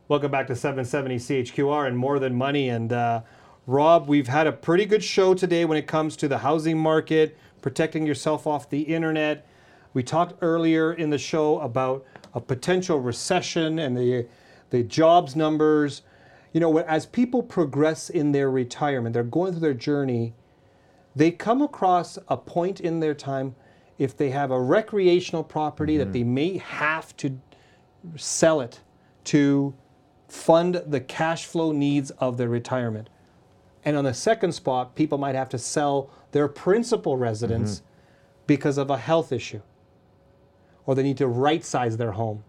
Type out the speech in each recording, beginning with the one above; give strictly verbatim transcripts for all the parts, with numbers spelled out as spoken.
Welcome back to seven seventy C H Q R and More Than Money. And uh, Rob, we've had a pretty good show today when it comes to the housing market, protecting yourself off the internet. We talked earlier in the show about a potential recession and the the jobs numbers. You know, as people progress in their retirement, they're going through their journey, they come across a point in their time, if they have a recreational property mm-hmm. that they may have to sell it to fund the cash flow needs of their retirement. And on the second spot, people might have to sell their principal residence mm-hmm. because of a health issue, or they need to right-size their home.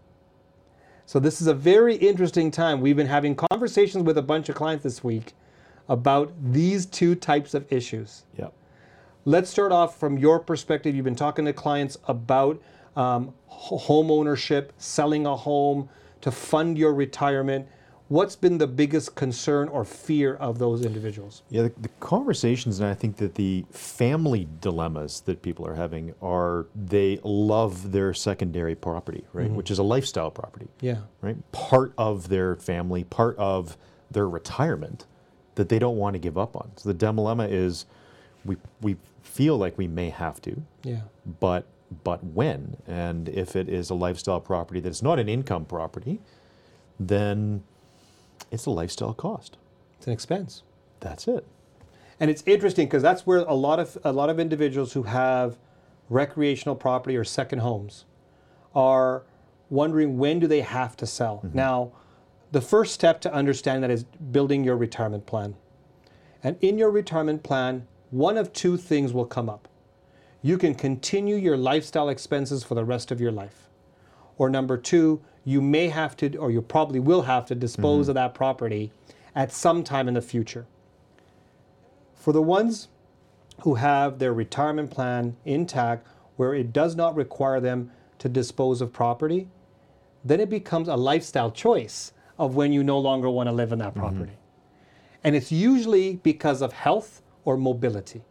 So this is a very interesting time. We've been having conversations with a bunch of clients this week about these two types of issues. Yep. Let's start off from your perspective. You've been talking to clients about um, home ownership, selling a home to fund your retirement. What's been the biggest concern or fear of those individuals? Yeah, the, the conversations, and I think that the family dilemmas that people are having are they love their secondary property, right? Mm-hmm. Which is a lifestyle property. Yeah. Right? Part of their family, part of their retirement that they don't want to give up on. So the dilemma is we we feel like we may have to. Yeah. But but when? And if it is a lifestyle property that's not an income property, then it's a lifestyle cost. It's an expense. That's it. And it's interesting because that's where a lot of a lot of individuals who have recreational property or second homes are wondering, when do they have to sell? Mm-hmm. Now, the first step to understand that is building your retirement plan. And in your retirement plan, one of two things will come up. You can continue your lifestyle expenses for the rest of your life. Or number two, you may have to, or you probably will have to dispose mm-hmm. of that property at some time in the future. For the ones who have their retirement plan intact, where it does not require them to dispose of property, then it becomes a lifestyle choice of when you no longer want to live in that property. Mm-hmm. And it's usually because of health or mobility.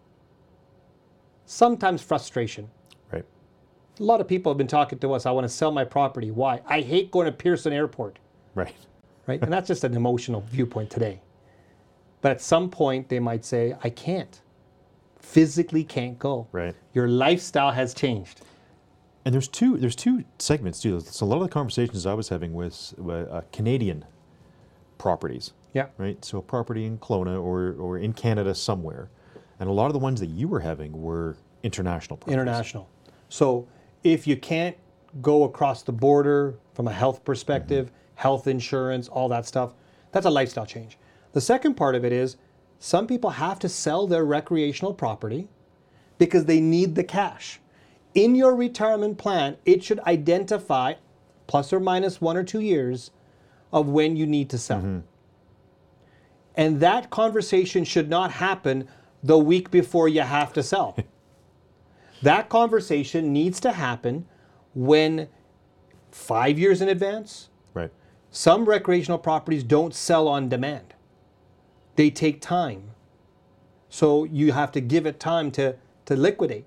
Sometimes frustration. Right. A lot of people have been talking to us, I want to sell my property. Why? I hate going to Pearson Airport. Right. Right? And that's just an emotional viewpoint today. But at some point, they might say, I can't. Physically can't go. Right. Your lifestyle has changed. And there's two there's two segments too. So a lot of the conversations I was having with uh, Canadian properties. Yeah. Right. So a property in Kelowna or or in Canada somewhere, and a lot of the ones that you were having were international properties. International. So if you can't go across the border from a health perspective, mm-hmm. health insurance, all that stuff, that's a lifestyle change. The second part of it is some people have to sell their recreational property because they need the cash. In your retirement plan, it should identify plus or minus one or two years of when you need to sell. Mm-hmm. And that conversation should not happen the week before you have to sell. That conversation needs to happen when five years in advance. Right. Some recreational properties don't sell on demand. They take time. So you have to give it time to, to liquidate.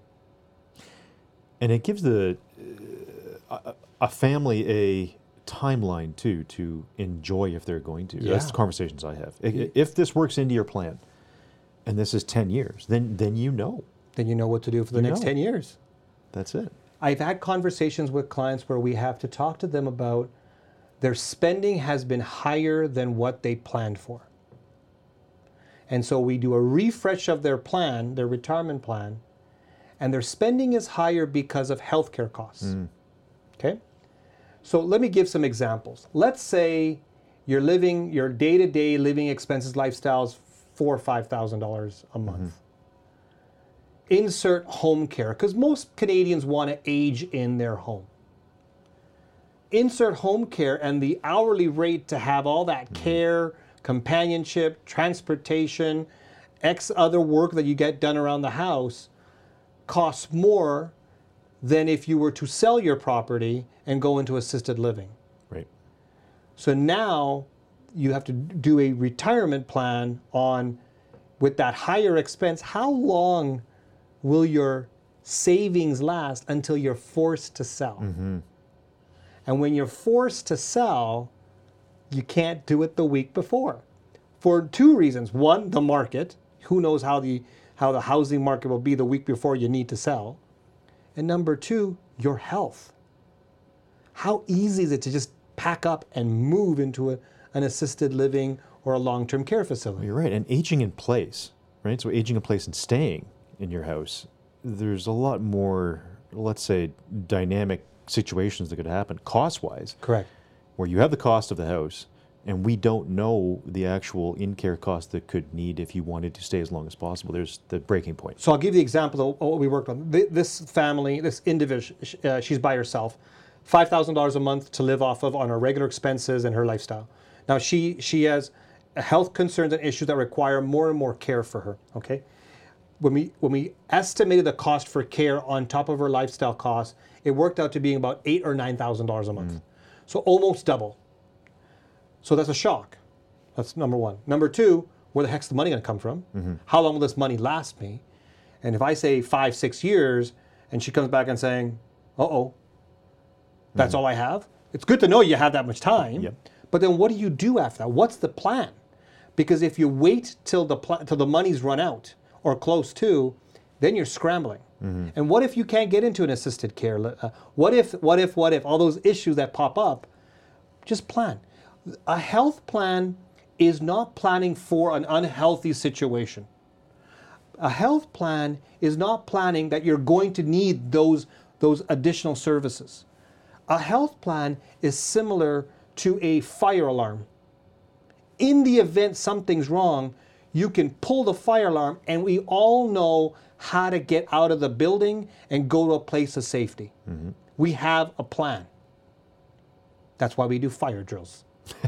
And it gives the uh, a, a family a timeline too to enjoy if they're going to. Yeah. That's the conversations I have. If, if this works into your plan, and this is ten years, then then you know. Then you know what to do for the you next know. ten years. That's it. I've had conversations with clients where we have to talk to them about their spending has been higher than what they planned for. And so we do a refresh of their plan, their retirement plan, and their spending is higher because of healthcare costs. Mm. Okay? So let me give some examples. Let's say you're living, your day-to-day living expenses, lifestyles, four or five thousand dollars a month. Mm-hmm. Insert home care, because most Canadians want to age in their home. Insert home care, and the hourly rate to have all that mm-hmm. care, companionship, transportation, X other work that you get done around the house costs more than if you were to sell your property and go into assisted living. Right. So now you have to do a retirement plan on, with that higher expense, how long will your savings last until you're forced to sell? Mm-hmm. And when you're forced to sell, you can't do it the week before for two reasons. One, the market. Who knows how the how the housing market will be the week before you need to sell. And number two, your health. How easy is it to just pack up and move into a, an assisted living or a long-term care facility? You're right. And aging in place, right? So aging in place and staying in your house, there's a lot more, let's say, dynamic situations that could happen cost-wise. Correct. Where you have the cost of the house, and we don't know the actual in-care cost that could need if you wanted to stay as long as possible. There's the breaking point. So I'll give you the example of what we worked on. This family, this individual, uh, she's by herself, five thousand dollars a month to live off of on her regular expenses and her lifestyle. Now she she has health concerns and issues that require more and more care for her, okay? When we when we estimated the cost for care on top of her lifestyle costs, it worked out to being about eight or nine thousand dollars a month. Mm. So almost double. So that's a shock. That's number one. Number two, where the heck's the money going to come from? Mm-hmm. How long will this money last me? And if I say five, six years, and she comes back and saying, uh-oh, that's mm-hmm. all I have? It's good to know you have that much time. Yep. But then what do you do after that? What's the plan? Because if you wait till the pl- till the money's run out or close to, then you're scrambling. Mm-hmm. And what if you can't get into an assisted care? Uh, what if, what if, what if? All those issues that pop up, just plan. A health plan is not planning for an unhealthy situation. A health plan is not planning that you're going to need those, those additional services. A health plan is similar to a fire alarm. In the event something's wrong, you can pull the fire alarm, and we all know how to get out of the building and go to a place of safety. Mm-hmm. We have a plan. That's why we do fire drills.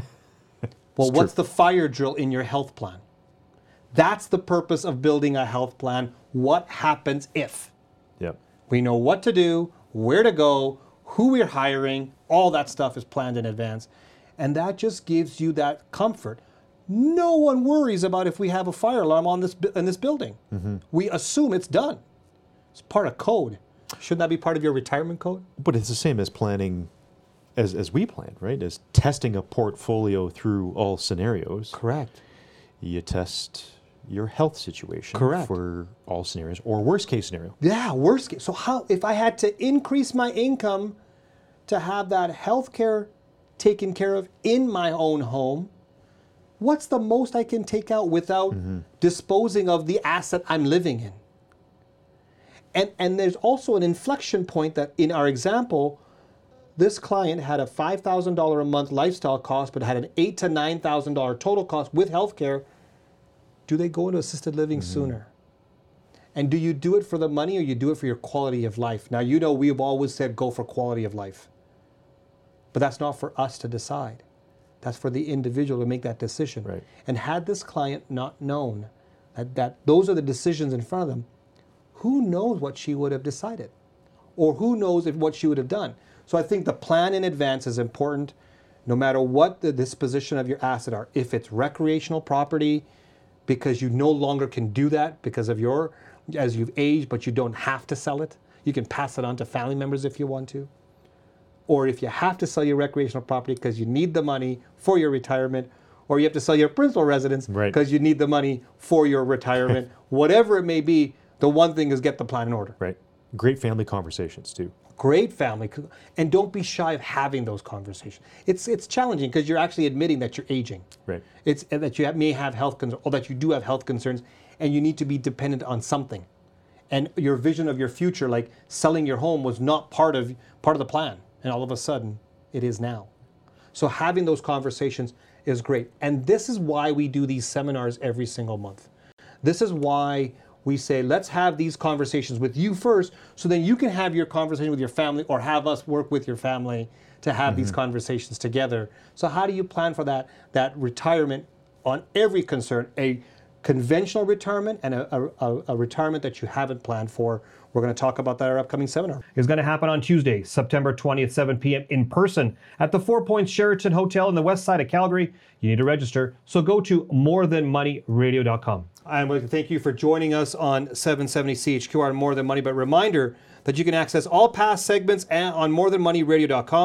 Well, what's the fire drill in your health plan? That's the purpose of building a health plan. What happens if? Yep. We know what to do, where to go, who we're hiring, all that stuff is planned in advance. And that just gives you that comfort. No one worries about if we have a fire alarm on this in this building. Mm-hmm. We assume it's done. It's part of code. Shouldn't that be part of your retirement code? But it's the same as planning as as we planned, right? As testing a portfolio through all scenarios. Correct. You test your health situation. Correct. For all scenarios, or worst case scenario. Yeah, worst case. So how, if I had to increase my income to have that health care taken care of in my own home, what's the most I can take out without mm-hmm. disposing of the asset I'm living in? And and there's also an inflection point that in our example, this client had a five thousand dollars a month lifestyle cost, but had an eight thousand to nine thousand dollars total cost with healthcare. Do they go into assisted living mm-hmm. sooner? And do you do it for the money, or you do it for your quality of life? Now, you know we've always said go for quality of life. But that's not for us to decide. That's for the individual to make that decision. Right. And had this client not known that, that those are the decisions in front of them, who knows what she would have decided? Or who knows if what she would have done? So I think the plan in advance is important, no matter what the disposition of your asset are. If it's recreational property, because you no longer can do that because of your, as you've aged, but you don't have to sell it. You can pass it on to family members if you want to. Or if you have to sell your recreational property because you need the money for your retirement, or you have to sell your principal residence because right. you need the money for your retirement, whatever it may be, the one thing is get the plan in order. Right. Great family conversations too. Great family, and don't be shy of having those conversations. It's it's challenging because you're actually admitting that you're aging. Right. It's that you have, may have health concerns, or that you do have health concerns, and you need to be dependent on something. And your vision of your future, like selling your home, was not part of part of the plan, and all of a sudden, it is now. So having those conversations is great, and this is why we do these seminars every single month. This is why we say, let's have these conversations with you first, so then you can have your conversation with your family, or have us work with your family to have mm-hmm. these conversations together. So how do you plan for that, that retirement on every concern, a conventional retirement and a, a, a retirement that you haven't planned for? We're going to talk about that at our upcoming seminar. It's going to happen on Tuesday, September twentieth, seven p.m. in person at the Four Points Sheraton Hotel in the west side of Calgary. You need to register, so go to more than money radio dot com. I would like to thank you for joining us on seven seventy C H Q R and More Than Money, but reminder that you can access all past segments on more than money radio dot com,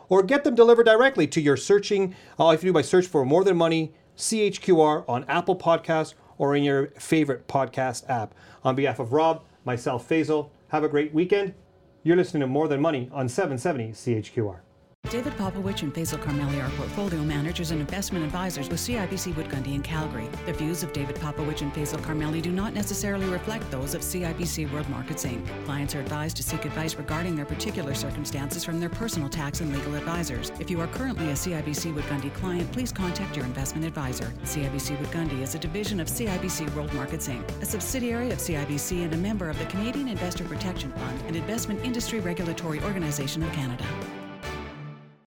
or get them delivered directly to your searching. All you have to do by search for More Than Money C H Q R on Apple Podcasts or in your favorite podcast app. On behalf of Rob, myself, Faisal, have a great weekend. You're listening to More Than Money on seven seventy C H Q R. David Popowich and Faisal Karmali are portfolio managers and investment advisors with C I B C Wood Gundy in Calgary. The views of David Popowich and Faisal Karmali do not necessarily reflect those of C I B C World Markets Incorporated. Clients are advised to seek advice regarding their particular circumstances from their personal tax and legal advisors. If you are currently a C I B C Wood Gundy client, please contact your investment advisor. C I B C Wood Gundy is a division of C I B C World Markets Incorporated, a subsidiary of C I B C and a member of the Canadian Investor Protection Fund and Investment Industry Regulatory Organization of Canada.